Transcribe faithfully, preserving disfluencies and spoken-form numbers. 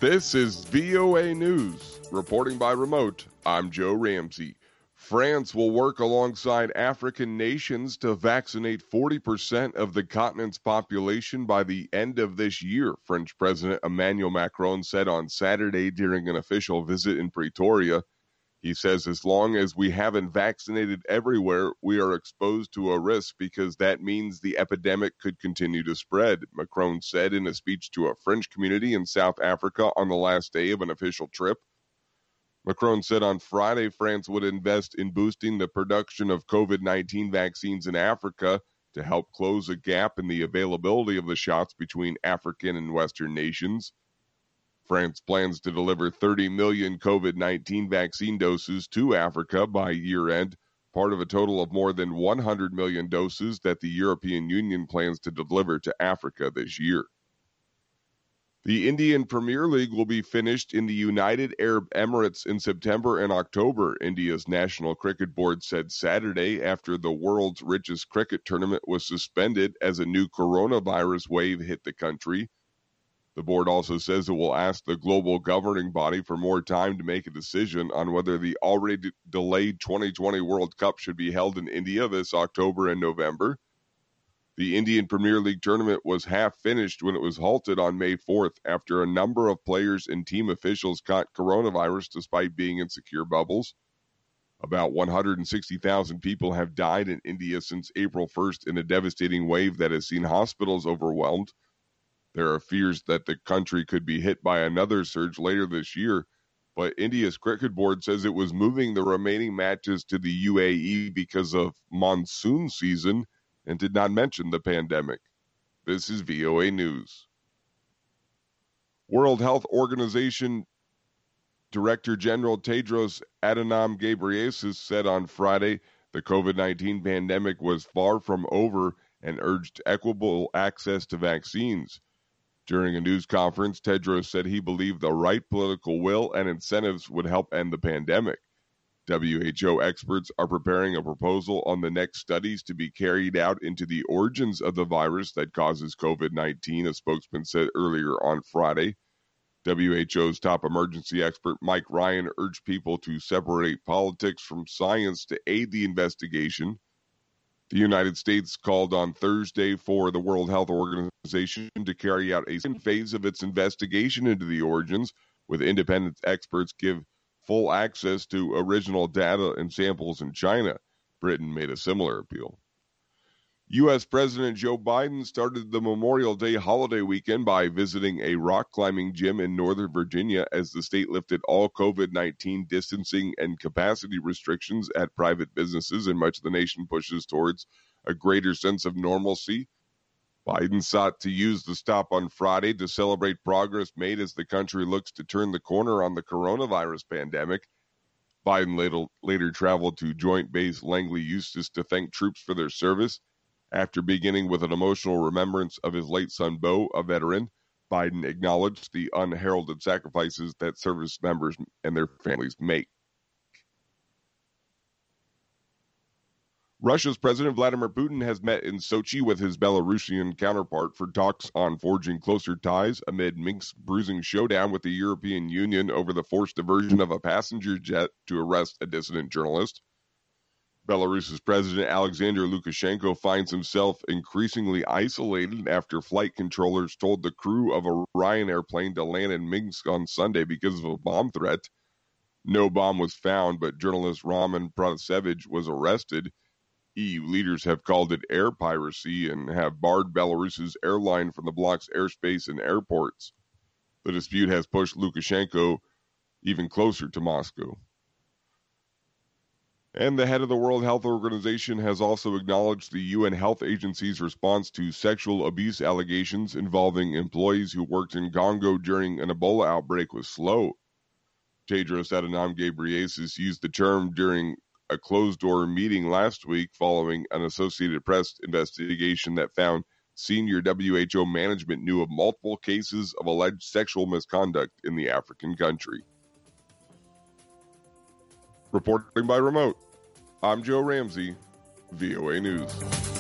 This is V O A News. Reporting by remote, I'm Joe Ramsey. France will work alongside African nations to vaccinate forty percent of the continent's population by the end of this year, French President Emmanuel Macron said on Saturday during an official visit in Pretoria. He says as long as we haven't vaccinated everywhere, we are exposed to a risk because that means the epidemic could continue to spread, Macron said in a speech to a French community in South Africa on the last day of an official trip. Macron said on Friday France would invest in boosting the production of COVID nineteen vaccines in Africa to help close a gap in the availability of the shots between African and Western nations. France plans to deliver thirty million COVID nineteen vaccine doses to Africa by year-end, part of a total of more than one hundred million doses that the European Union plans to deliver to Africa this year. The Indian Premier League will be finished in the United Arab Emirates in September and October, India's National Cricket Board said Saturday after the world's richest cricket tournament was suspended as a new coronavirus wave hit the country. The board also says it will ask the global governing body for more time to make a decision on whether the already delayed twenty twenty World Cup should be held in India this October and November. The Indian Premier League tournament was half finished when it was halted on May fourth after a number of players and team officials caught coronavirus despite being in secure bubbles. About one hundred sixty thousand people have died in India since April first in a devastating wave that has seen hospitals overwhelmed. There are fears that the country could be hit by another surge later this year, but India's cricket board says it was moving the remaining matches to the U A E because of monsoon season and did not mention the pandemic. This is V O A News. World Health Organization Director General Tedros Adhanom Ghebreyesus said on Friday the COVID nineteen pandemic was far from over and urged equitable access to vaccines. During a news conference, Tedros said he believed the right political will and incentives would help end the pandemic. W H O experts are preparing a proposal on the next studies to be carried out into the origins of the virus that causes COVID nineteen, a spokesman said earlier on Friday. W H O's top emergency expert Mike Ryan urged people to separate politics from science to aid the investigation. The United States called on Thursday for the World Health Organization to carry out a second phase of its investigation into the origins, with independent experts give full access to original data and samples in China. Britain made a similar appeal. U S. President Joe Biden started the Memorial Day holiday weekend by visiting a rock climbing gym in Northern Virginia as the state lifted all COVID nineteen distancing and capacity restrictions at private businesses, and much of the nation pushes towards a greater sense of normalcy. Biden sought to use the stop on Friday to celebrate progress made as the country looks to turn the corner on the coronavirus pandemic. Biden later, later traveled to Joint Base Langley Eustis to thank troops for their service. After beginning with an emotional remembrance of his late son, Bo, a veteran, Biden acknowledged the unheralded sacrifices that service members and their families make. Russia's President Vladimir Putin has met in Sochi with his Belarusian counterpart for talks on forging closer ties amid Minsk's bruising showdown with the European Union over the forced diversion of a passenger jet to arrest a dissident journalist. Belarus's President Alexander Lukashenko finds himself increasingly isolated after flight controllers told the crew of a Ryanair plane to land in Minsk on Sunday because of a bomb threat. No bomb was found, but journalist Roman Protasevich was arrested. E U leaders have called it air piracy and have barred Belarus's airline from the bloc's airspace and airports. The dispute has pushed Lukashenko even closer to Moscow. And the head of the World Health Organization has also acknowledged the U N Health Agency's response to sexual abuse allegations involving employees who worked in Congo during an Ebola outbreak was slow. Tedros Adhanom Ghebreyesus used the term during a closed-door meeting last week following an Associated Press investigation that found senior W H O management knew of multiple cases of alleged sexual misconduct in the African country. Reporting by remote, I'm Joe Ramsey, V O A News.